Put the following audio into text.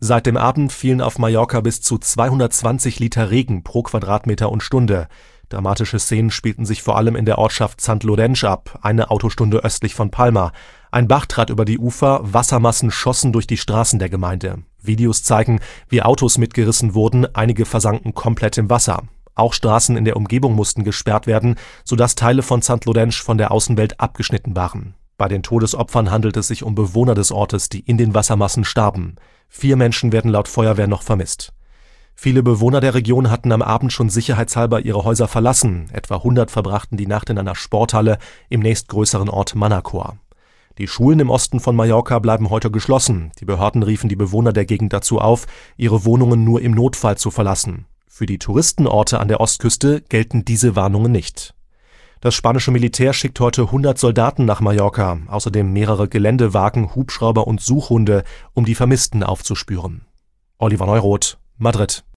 Seit dem Abend fielen auf Mallorca bis zu 220 Liter Regen pro Quadratmeter und Stunde. Dramatische Szenen spielten sich vor allem in der Ortschaft Sant Llorenç ab, eine Autostunde östlich von Palma. Ein Bach trat über die Ufer, Wassermassen schossen durch die Straßen der Gemeinde. Videos zeigen, wie Autos mitgerissen wurden, einige versanken komplett im Wasser. Auch Straßen in der Umgebung mussten gesperrt werden, sodass Teile von Sant Llorenç von der Außenwelt abgeschnitten waren. Bei den Todesopfern handelt es sich um Bewohner des Ortes, die in den Wassermassen starben. 4 Menschen werden laut Feuerwehr noch vermisst. Viele Bewohner der Region hatten am Abend schon sicherheitshalber ihre Häuser verlassen. Etwa 100 verbrachten die Nacht in einer Sporthalle im nächstgrößeren Ort Manacor. Die Schulen im Osten von Mallorca bleiben heute geschlossen. Die Behörden riefen die Bewohner der Gegend dazu auf, ihre Wohnungen nur im Notfall zu verlassen. Für die Touristenorte an der Ostküste gelten diese Warnungen nicht. Das spanische Militär schickt heute 100 Soldaten nach Mallorca, außerdem mehrere Geländewagen, Hubschrauber und Suchhunde, um die Vermissten aufzuspüren. Oliver Neuroth, Madrid.